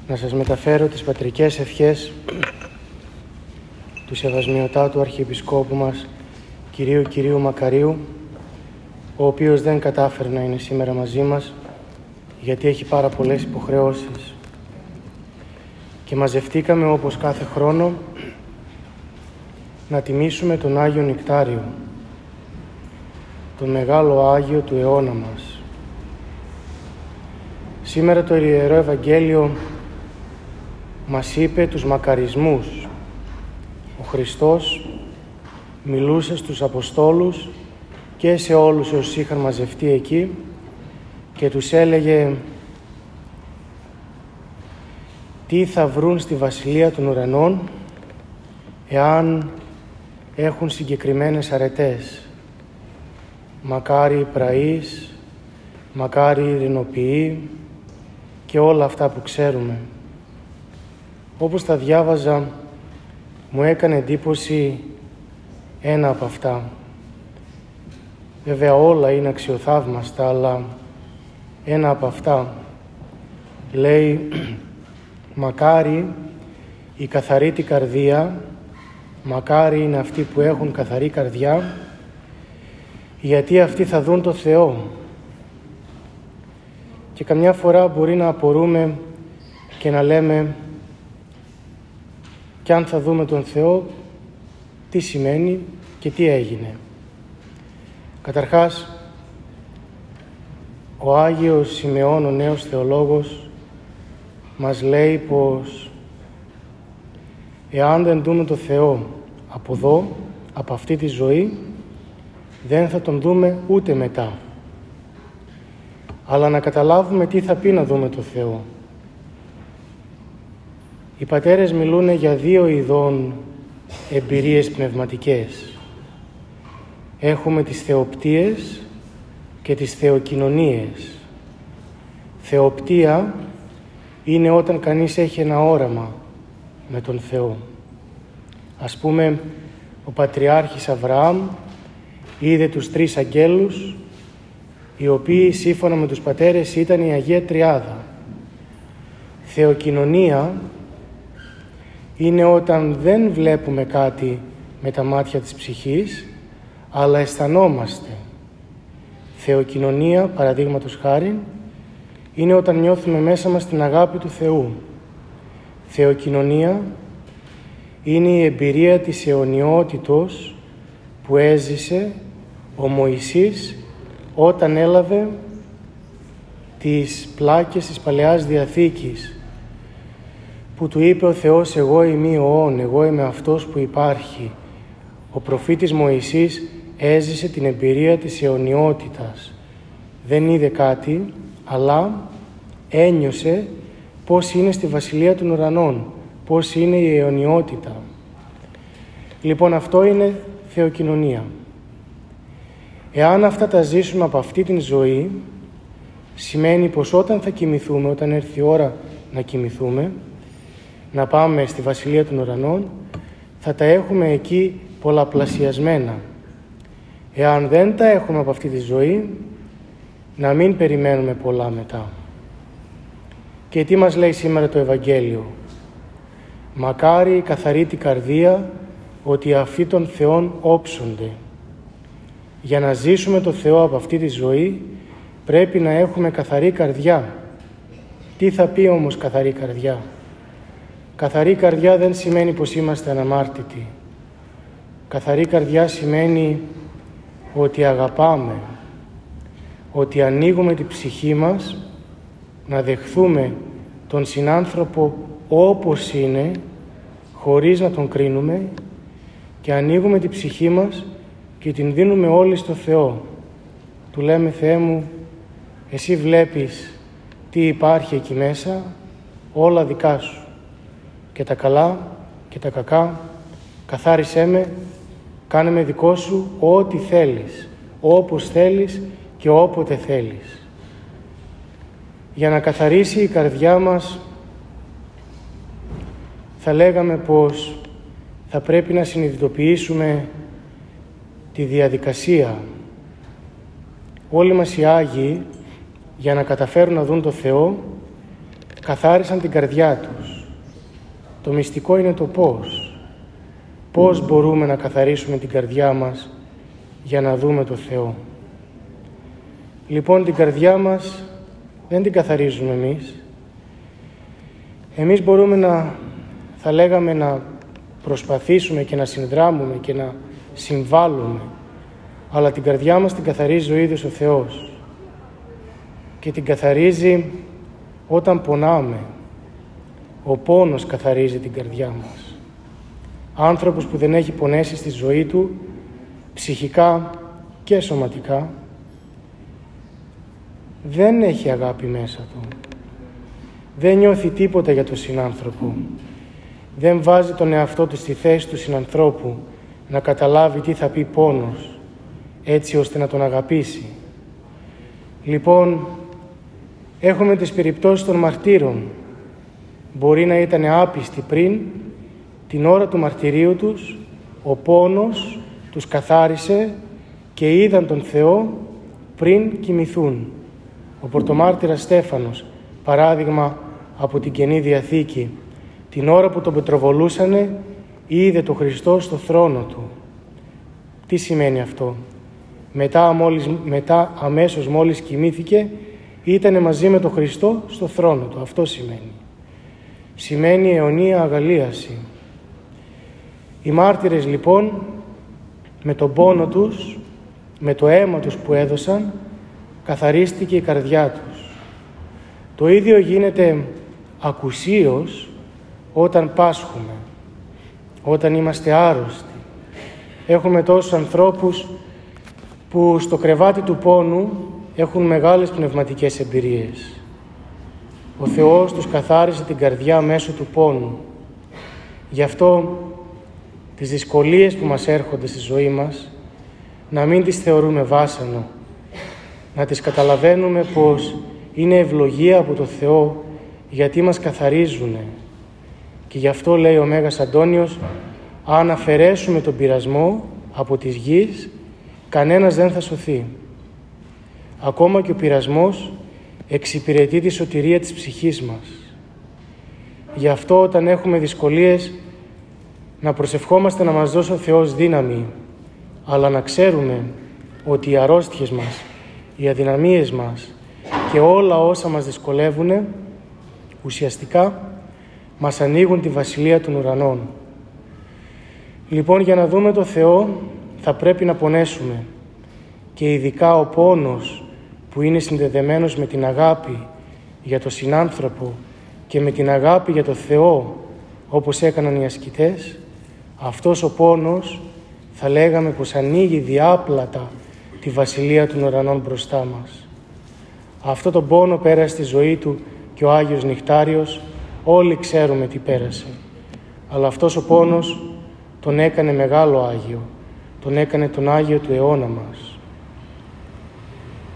να σας μεταφέρω τις πατρικές ευχές του Σεβασμιωτάτου Αρχιεπισκόπου μας, Κυρίου Μακαρίου, ο οποίος δεν κατάφερε να είναι σήμερα μαζί μας, γιατί έχει πάρα πολλές υποχρεώσεις. Και μαζευτήκαμε όπως κάθε χρόνο να τιμήσουμε τον Άγιο Νικτάριο, τον μεγάλο Άγιο του αιώνα μας. Σήμερα το Ιερό Ευαγγέλιο μας είπε τους μακαρισμούς. Ο Χριστός μιλούσε στους Αποστόλους και σε όλους όσους είχαν μαζευτεί εκεί και τους έλεγε τι θα βρουν στη Βασιλεία των Ουρανών εάν έχουν συγκεκριμένες αρετές. Μακάρι πραείς, μακάρι ειρηνοποιοί και όλα αυτά που ξέρουμε. Όπως τα διάβαζα, μου έκανε εντύπωση ένα από αυτά. Βέβαια όλα είναι αξιοθαύμαστα, αλλά ένα από αυτά λέει μακάρι η καθαρή την καρδία, μακάρι είναι αυτοί που έχουν καθαρή καρδιά, γιατί αυτοί θα δουν το Θεό. Και καμιά φορά μπορεί να απορούμε και να λέμε κι αν θα δούμε τον Θεό, τι σημαίνει και τι έγινε. Καταρχάς, ο Άγιος Σιμεών, ο νέος θεολόγος, μας λέει πως εάν δεν δούμε τον Θεό από εδώ, από αυτή τη ζωή, δεν θα τον δούμε ούτε μετά. Αλλά να καταλάβουμε τι θα πει να δούμε τον Θεό. Οι πατέρες μιλούν για δύο ειδών εμπειρίες πνευματικές. Έχουμε τις θεοπτίες και τις θεοκοινωνίες. Θεοπτία είναι όταν κανείς έχει ένα όραμα με τον Θεό. Ας πούμε, ο Πατριάρχης Αβραάμ είδε τους τρεις αγγέλους, οι οποίοι σύμφωνα με τους πατέρες ήταν η Αγία Τριάδα. Θεοκοινωνία είναι όταν δεν βλέπουμε κάτι με τα μάτια της ψυχής, αλλά αισθανόμαστε. Θεοκοινωνία, παραδείγματος χάριν, είναι όταν νιώθουμε μέσα μας την αγάπη του Θεού. Θεοκοινωνία είναι η εμπειρία της αιωνιότητος που έζησε ο Μωυσής όταν έλαβε τις πλάκες της Παλαιάς Διαθήκης, που του είπε ο Θεός «Εγώ είμαι ο Ων, εγώ είμαι αυτός που υπάρχει». Ο προφήτης Μωυσής έζησε την εμπειρία της αιωνιότητας. Δεν είδε κάτι, αλλά ένιωσε πώς είναι στη Βασιλεία των Ουρανών, πώς είναι η αιωνιότητα. Λοιπόν, αυτό είναι θεοκοινωνία. Εάν αυτά τα ζήσουμε από αυτή την ζωή, σημαίνει πως όταν θα κοιμηθούμε, όταν έρθει η ώρα να κοιμηθούμε, να πάμε στη Βασιλεία των Ουρανών, θα τα έχουμε εκεί πολλαπλασιασμένα. Εάν δεν τα έχουμε από αυτή τη ζωή, να μην περιμένουμε πολλά μετά. Και τι μας λέει σήμερα το Ευαγγέλιο? Μακάρι η καθαρή την καρδία, ότι αυτοί των Θεών όψονται. Για να ζήσουμε το Θεό από αυτή τη ζωή, πρέπει να έχουμε καθαρή καρδιά. Τι θα πει όμως καθαρή καρδιά? Καθαρή καρδιά δεν σημαίνει πως είμαστε αναμάρτητοι. Καθαρή καρδιά σημαίνει ότι αγαπάμε, ότι ανοίγουμε την ψυχή μας να δεχθούμε τον συνάνθρωπο όπως είναι, χωρίς να τον κρίνουμε, και ανοίγουμε την ψυχή μας και την δίνουμε όλη στο Θεό. Του λέμε «Θεέ μου, εσύ βλέπεις τι υπάρχει εκεί μέσα, όλα δικά σου. Και τα καλά και τα κακά, καθάρισέ με, κάνε με δικό σου ό,τι θέλεις, όπως θέλεις και όποτε θέλεις». Για να καθαρίσει η καρδιά μας, θα λέγαμε πως θα πρέπει να συνειδητοποιήσουμε τη διαδικασία. Όλοι μας οι Άγιοι, για να καταφέρουν να δουν το Θεό, καθάρισαν την καρδιά τους. Το μυστικό είναι το πώς. Πώς μπορούμε να καθαρίσουμε την καρδιά μας για να δούμε το Θεό. Λοιπόν, την καρδιά μας δεν την καθαρίζουμε εμείς. Εμείς μπορούμε θα λέγαμε, να προσπαθήσουμε και να συνδράμουμε και να συμβάλλουμε, αλλά την καρδιά μας την καθαρίζει ο ίδιος ο Θεός και την καθαρίζει όταν πονάμε. Ο πόνος καθαρίζει την καρδιά μας. Άνθρωπος που δεν έχει πονέσει στη ζωή του, ψυχικά και σωματικά, δεν έχει αγάπη μέσα του. Δεν νιώθει τίποτα για τον συνάνθρωπο. Δεν βάζει τον εαυτό του στη θέση του συνανθρώπου να καταλάβει τι θα πει πόνος, έτσι ώστε να τον αγαπήσει. Λοιπόν, έχουμε τις περιπτώσεις των μαρτύρων. Μπορεί να ήταν άπιστοι πριν, την ώρα του μαρτυρίου τους, ο πόνος τους καθάρισε και είδαν τον Θεό πριν κοιμηθούν. Ο πρωτομάρτυρας Στέφανος, παράδειγμα από την Καινή Διαθήκη, την ώρα που τον πετροβολούσανε, είδε τον Χριστό στο θρόνο του. Τι σημαίνει αυτό? Μετά αμέσως μόλις κοιμήθηκε, ήτανε μαζί με τον Χριστό στο θρόνο του. Αυτό σημαίνει. Σημαίνει αιωνία αγαλίαση. Οι μάρτυρες λοιπόν, με τον πόνο τους, με το αίμα τους που έδωσαν, καθαρίστηκε η καρδιά τους. Το ίδιο γίνεται ακουσίως όταν πάσχουμε, όταν είμαστε άρρωστοι. Έχουμε τόσους ανθρώπους που στο κρεβάτι του πόνου έχουν μεγάλες πνευματικές εμπειρίες. Ο Θεός τους καθάρισε την καρδιά μέσω του πόνου. Γι' αυτό τις δυσκολίες που μας έρχονται στη ζωή μας, να μην τις θεωρούμε βάσανο, να τις καταλαβαίνουμε πως είναι ευλογία από το Θεό, γιατί μας καθαρίζουνε. Και γι' αυτό λέει ο Μέγας Αντώνιος, αν αφαιρέσουμε τον πειρασμό από της γης, κανένας δεν θα σωθεί. Ακόμα και ο πειρασμός εξυπηρετεί τη σωτηρία της ψυχής μας. Γι' αυτό όταν έχουμε δυσκολίες, να προσευχόμαστε να μας δώσει ο Θεός δύναμη, αλλά να ξέρουμε ότι οι αρρώστιες μας, οι αδυναμίες μας και όλα όσα μας δυσκολεύουν, ουσιαστικά μας ανοίγουν τη βασιλεία των ουρανών. Λοιπόν, για να δούμε το Θεό θα πρέπει να πονέσουμε, και ειδικά ο πόνος που είναι συνδεδεμένος με την αγάπη για τον συνάνθρωπο και με την αγάπη για το Θεό, όπως έκαναν οι ασκητές, αυτός ο πόνος θα λέγαμε πως ανοίγει διάπλατα τη βασιλεία των ουρανών μπροστά μας. Αυτό τον πόνο πέρασε στη ζωή του και ο Άγιος Νυχτάριος, όλοι ξέρουμε τι πέρασε. Αλλά αυτός ο πόνος τον έκανε μεγάλο Άγιο, τον έκανε τον Άγιο του αιώνα μας.